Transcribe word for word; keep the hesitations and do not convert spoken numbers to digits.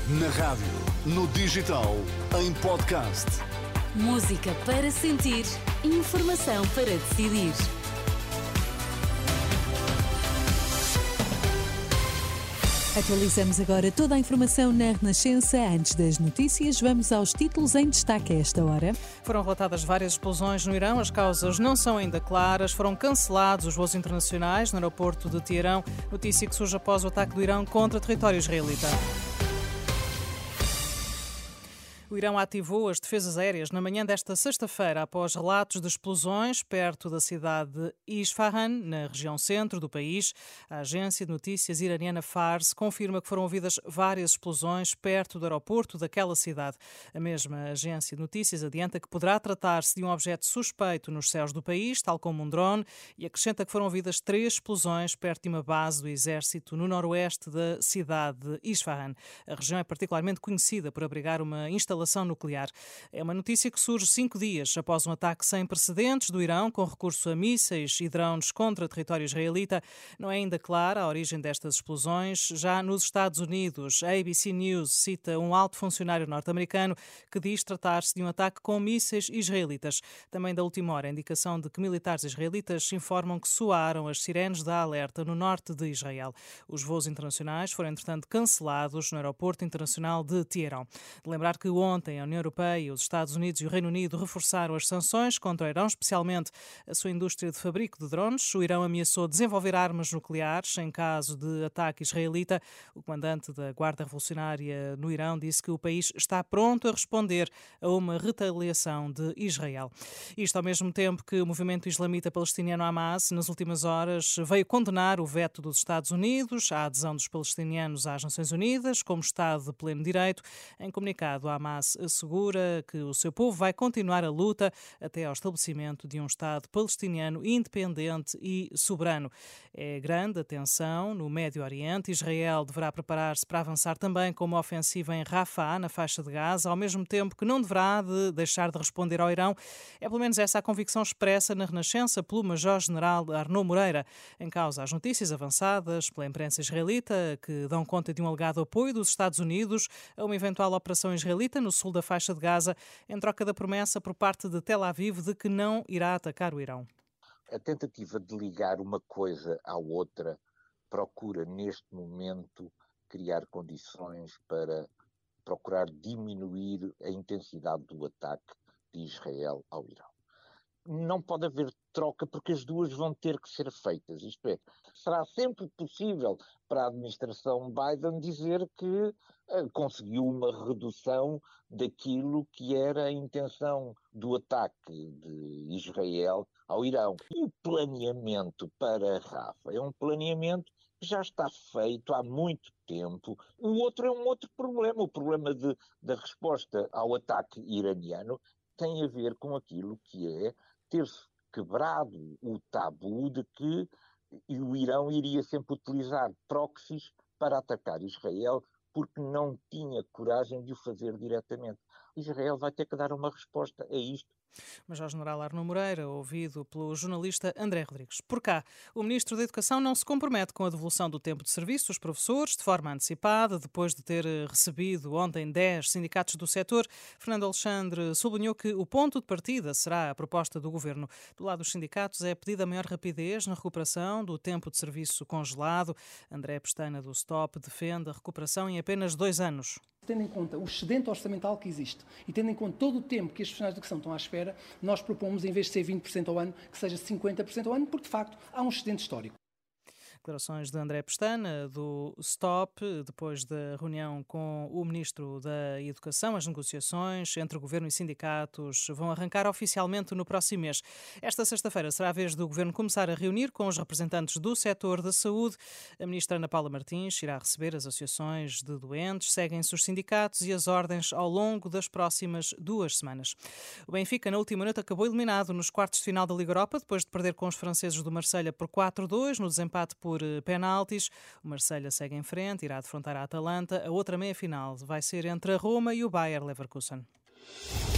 Na rádio, no digital, em podcast. Música para sentir, informação para decidir. Atualizamos agora toda a informação na Renascença. Antes das notícias, vamos aos títulos em destaque a esta hora. Foram relatadas várias explosões no Irão. As causas não são ainda claras. Foram cancelados os voos internacionais no aeroporto de Teherão. Notícia que surge após o ataque do Irão contra território israelita. O Irão ativou as defesas aéreas na manhã desta sexta-feira após relatos de explosões perto da cidade de Isfahan, na região centro do país. A agência de notícias iraniana Fars confirma que foram ouvidas várias explosões perto do aeroporto daquela cidade. A mesma agência de notícias adianta que poderá tratar-se de um objeto suspeito nos céus do país, tal como um drone, e acrescenta que foram ouvidas três explosões perto de uma base do exército no noroeste da cidade de Isfahan. A região é particularmente conhecida por abrigar uma instalação nuclear. É uma notícia que surge cinco dias após um ataque sem precedentes do Irão com recurso a mísseis e drones contra território israelita. Não é ainda clara a origem destas explosões. Já nos Estados Unidos, a A B C News cita um alto funcionário norte-americano que diz tratar-se de um ataque com mísseis israelitas. Também da última hora, a indicação de que militares israelitas informam que soaram as sirenes da alerta no norte de Israel. Os voos internacionais foram, entretanto, cancelados no aeroporto internacional de Teherão. De lembrar que ontem a União Europeia, os Estados Unidos e o Reino Unido reforçaram as sanções contra o Irão, especialmente a sua indústria de fabrico de drones. O Irão ameaçou desenvolver armas nucleares em caso de ataque israelita. O comandante da Guarda Revolucionária no Irão disse que o país está pronto a responder a uma retaliação de Israel. Isto ao mesmo tempo que o movimento islamita palestiniano Hamas, nas últimas horas, veio condenar o veto dos Estados Unidos à adesão dos palestinianos às Nações Unidas como Estado de pleno direito. Em comunicado, a Hamas assegura que o seu povo vai continuar a luta até ao estabelecimento de um Estado palestiniano independente e soberano. É grande a tensão no Médio Oriente. Israel deverá preparar-se para avançar também com uma ofensiva em Rafah, na faixa de Gaza, ao mesmo tempo que não deverá de deixar de responder ao Irão. É pelo menos essa a convicção expressa na Renascença pelo Major-General Arnaud Moreira. Em causa as notícias avançadas pela imprensa israelita que dão conta de um alegado apoio dos Estados Unidos a uma eventual operação israelita no sul da faixa de Gaza, em troca da promessa por parte de Tel Aviv de que não irá atacar o Irão. A tentativa de ligar uma coisa à outra procura, neste momento, criar condições para procurar diminuir a intensidade do ataque de Israel ao Irão. Não pode haver troca porque as duas vão ter que ser feitas. Isto é, será sempre possível para a administração Biden dizer que uh, conseguiu uma redução daquilo que era a intenção do ataque de Israel ao Irão. E o planeamento para Rafah é um planeamento que já está feito há muito tempo. O outro é um outro problema. O problema de, da resposta ao ataque iraniano tem a ver com aquilo que é ter-se quebrado o tabu de que o Irão iria sempre utilizar proxies para atacar Israel porque não tinha coragem de o fazer diretamente. Israel vai ter que dar uma resposta a isto. Major-General Arnaud Moreira, ouvido pelo jornalista André Rodrigues. Por cá, o Ministro da Educação não se compromete com a devolução do tempo de serviço dos professores de forma antecipada, depois de ter recebido ontem dez sindicatos do setor. Fernando Alexandre sublinhou que o ponto de partida será a proposta do Governo. Do lado dos sindicatos é pedida maior rapidez na recuperação do tempo de serviço congelado. André Pestana, do Stop, defende a recuperação em apenas dois anos. Tendo em conta o excedente orçamental que existe e tendo em conta todo o tempo que as profissionais de educação estão à espera, nós propomos, em vez de ser vinte por cento ao ano, que seja cinquenta por cento ao ano, porque, de facto, há um excedente histórico. Declarações de André Pestana, do Stop, depois da reunião com o Ministro da Educação. As negociações entre o Governo e sindicatos vão arrancar oficialmente no próximo mês. Esta sexta-feira será a vez do Governo começar a reunir com os representantes do setor da saúde. A Ministra Ana Paula Martins irá receber as associações de doentes, seguem-se os sindicatos e as ordens ao longo das próximas duas semanas. O Benfica, na última noite, acabou eliminado nos quartos de final da Liga Europa, depois de perder com os franceses do Marselha por quatro a dois, no desempate por por penaltis. O Marselha segue em frente, irá defrontar a Atalanta. A outra meia-final vai ser entre a Roma e o Bayer Leverkusen.